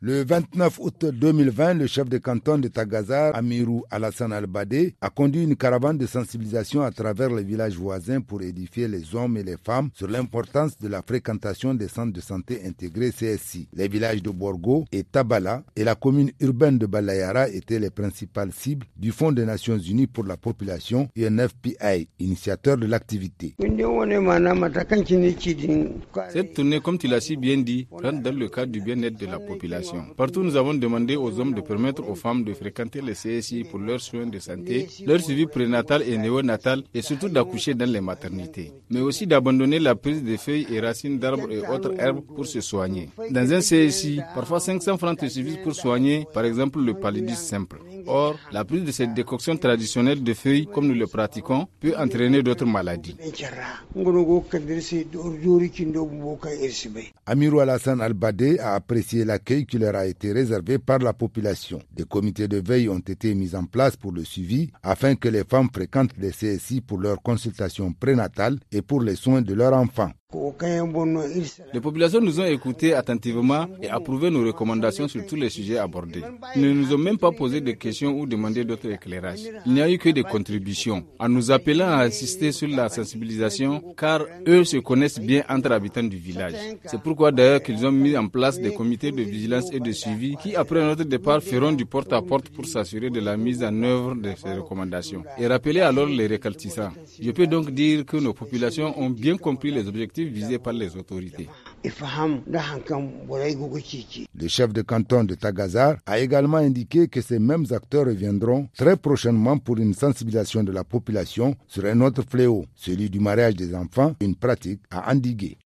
Le 29 août 2020, le chef de canton de Tagazar, Amirou Alassane Albadé, a conduit une caravane de sensibilisation à travers les villages voisins pour édifier les hommes et les femmes sur l'importance de la fréquentation des centres de santé intégrés CSI. Les villages de Borgo et Tabala et la commune urbaine de Balayara étaient les principales cibles du Fonds des Nations Unies pour la population, UNFPA, initiateur de l'activité. Cette tournée, comme tu l'as si bien dit, rentre dans le cadre du bien-être de la population. Partout, nous avons demandé aux hommes de permettre aux femmes de fréquenter les CSI pour leurs soins de santé, leur suivi prénatal et néonatal et surtout d'accoucher dans les maternités. Mais aussi d'abandonner la prise de feuilles et racines d'arbres et autres herbes pour se soigner. Dans un CSI, parfois 500 francs te suffisent pour soigner, par exemple, le paludisme simple. Or, la prise de cette décoction traditionnelle de feuilles, comme nous le pratiquons, peut entraîner d'autres maladies. Amirou Alassane Albadé a apprécié l'accueil qui leur a été réservé par la population. Des comités de veille ont été mis en place pour le suivi afin que les femmes fréquentent les CSI pour leurs consultations prénatales et pour les soins de leurs enfants. Les populations nous ont écoutés attentivement et approuvé nos recommandations sur tous les sujets abordés. Ils ne nous ont même pas posé de questions ou demandé d'autres éclairages. Il n'y a eu que des contributions, en nous appelant à insister sur la sensibilisation, car eux se connaissent bien entre habitants du village. C'est pourquoi d'ailleurs qu'ils ont mis en place des comités de vigilance et de suivi qui, après notre départ, feront du porte-à-porte pour s'assurer de la mise en œuvre de ces recommandations et rappeler alors les récalcitrants. Je peux donc dire que nos populations ont bien compris les objectifs visés par les autorités. Le chef de canton de Tagazar a également indiqué que ces mêmes acteurs reviendront très prochainement pour une sensibilisation de la population sur un autre fléau, celui du mariage des enfants, une pratique à endiguer.